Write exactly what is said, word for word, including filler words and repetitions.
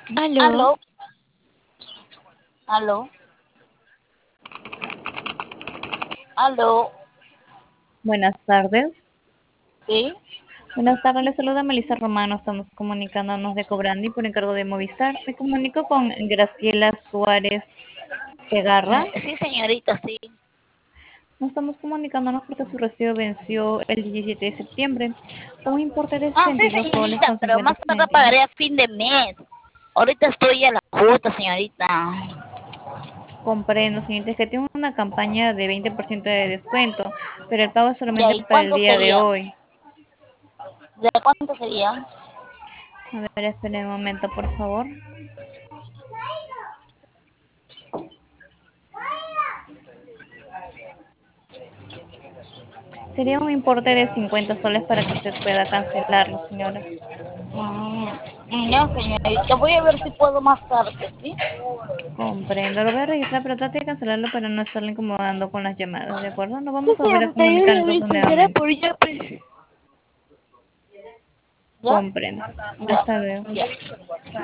Aló, Aló, aló, aló, buenas tardes. ¿sí? Buenas tardes, les saluda Melissa Romano. Estamos comunicándonos de Cobrandi por encargo de Movistar. Me comunico con Graciela Suárez Segarra. Eh, sí, señorita, sí. Nos estamos comunicándonos porque su recibo venció el diecisiete de septiembre con un importe de Ah, sesenta sí, y dos soles señorita, con pero cincuenta más tarde céntimos. pagaré a fin de mes. Ahorita estoy a la cuota, señorita. Comprendo, señorita, es que tiene una campaña de veinte por ciento de descuento, pero el pago es Ya, solamente ¿y para el cuánto día de sería? hoy. ¿De cuánto sería? A ver, espere un momento, por favor. Sería un importe de cincuenta soles para que usted pueda cancelarlo, señora. Mm, ya, señorita, voy a ver si puedo más tarde, ¿sí? Comprendo, lo voy a registrar, pero trate de cancelarlo para no estarle incomodando con las llamadas, ¿de acuerdo? Nos Sí, vamos a volver a señorita, yo comunicar le entonces aviso, será nuevamente. por ya, pues. ¿Ya? Comprendo. Ya, Hasta luego. ya.